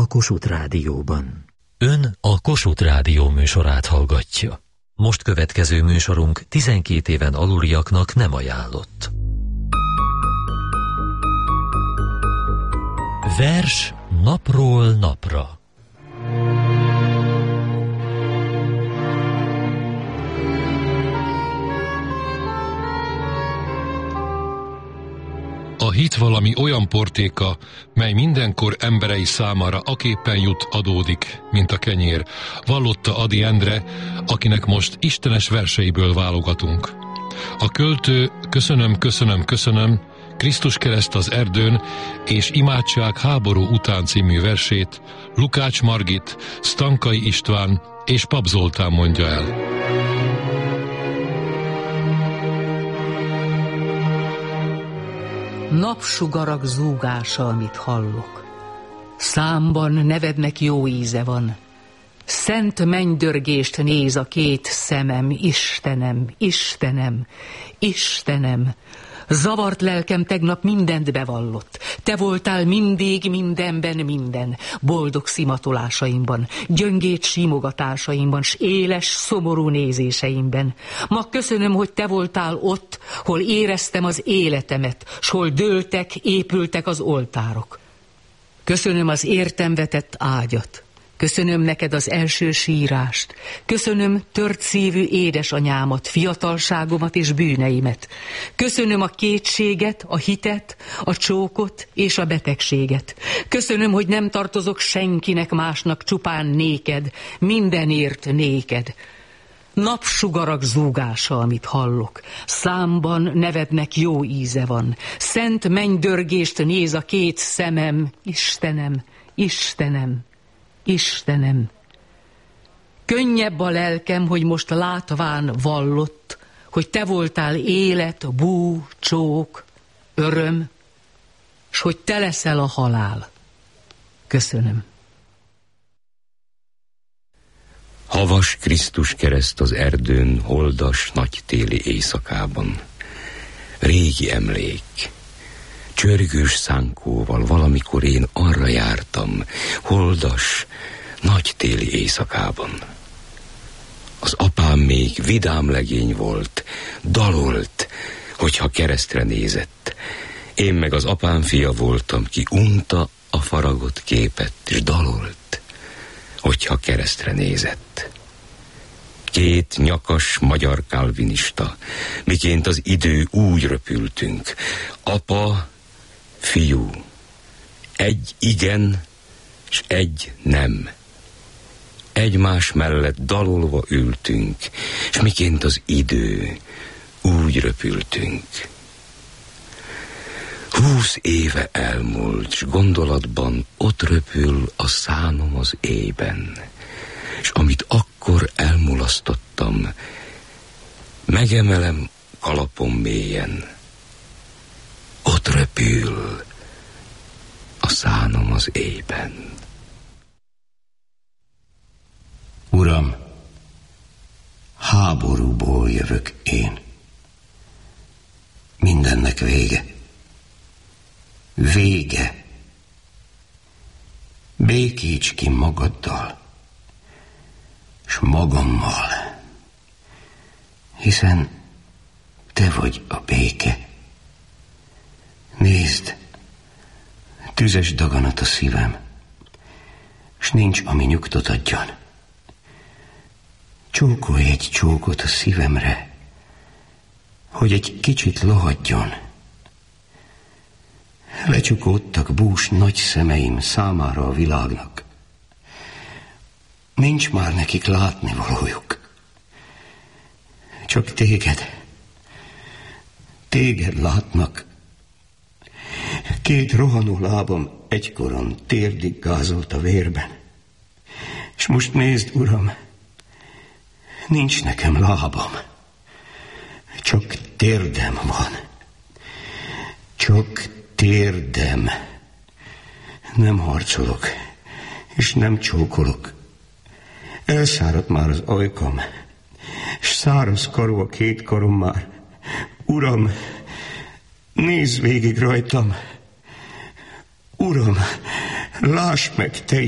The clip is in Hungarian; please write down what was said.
Kossuth Rádióban. Ön a Kossuth Rádió műsorát hallgatja. Most következő műsorunk 12 éven aluliaknak nem ajánlott. Vers napról napra. A hit valami olyan portéka, mely mindenkor emberei számára aképpen jut, adódik, mint a kenyér, vallotta Ady Endre, akinek most istenes verseiből válogatunk. A költő Köszönöm, köszönöm, köszönöm, Krisztus kereszt az erdőn és Imádság háború után című versét Lukács Margit, Stankai István és Pap Zoltán mondja el. Napsugarak zúgása, amit hallok. Számban nevednek jó íze van. Szent mennydörgést néz a két szemem. Istenem, Istenem, Istenem. Zavart lelkem tegnap mindent bevallott. Te voltál mindig mindenben minden. Boldog szimatolásaimban, gyöngét simogatásaimban, s éles, szomorú nézéseimben. Ma köszönöm, hogy te voltál ott, hol éreztem az életemet, s hol dőltek, épültek az oltárok. Köszönöm az értem vetett ágyat. Köszönöm neked az első sírást. Köszönöm tört szívű édesanyámat, fiatalságomat és bűneimet. Köszönöm a kétséget, a hitet, a csókot és a betegséget. Köszönöm, hogy nem tartozok senkinek másnak, csupán néked, mindenért néked. Napsugarak zúgása, amit hallok. Számban nevednek jó íze van. Szent mennydörgést néz a két szemem. Istenem, Istenem, Istenem. Könnyebb a lelkem, hogy most látván vallott, hogy te voltál élet, bú, csók, öröm, s hogy te leszel a halál. Köszönöm. Havas Krisztus kereszt az erdőn, holdas nagytéli éjszakában. Régi emlék. Csörgős szánkóval valamikor én arra jártam, holdas, nagytéli éjszakában. Az apám még vidám legény volt, dalolt, hogyha keresztre nézett. Én meg az apám fia voltam, ki unta a faragott képet, és dalolt, hogyha keresztre nézett. Két nyakas magyar kálvinista, miként az idő úgy röpültünk. Apa, fiú, egy igen, s egy nem. Egymás mellett dalolva ültünk, s miként az idő, úgy röpültünk. 20 éve elmúlt, s gondolatban ott röpül a szánom az éjben, s amit akkor elmulasztottam, megemelem kalapom mélyen. Ott röpül a szánom az éjben. Uram, háborúból jövök én. Mindennek vége. Vége. Békíts ki magaddal, s magammal, hiszen te vagy a béke. Nézd, tüzes daganat a szívem, s nincs, ami nyugtot adjon. Csókolj egy csókot a szívemre, hogy egy kicsit lohadjon. Lecsukódtak bús nagy szemeim számára a világnak. Nincs már nekik látnivalójuk. Csak téged látnak. Két rohanó lábam egykoron térdig gázolt a vérben. És most nézd, Uram, nincs nekem lábam. Csak térdem van. Csak térdem. Nem harcolok, és nem csókolok. Elszáradt már az ajkam, és száraz karú a két karom már. Uram, nézz végig rajtam. Uram, láss meg te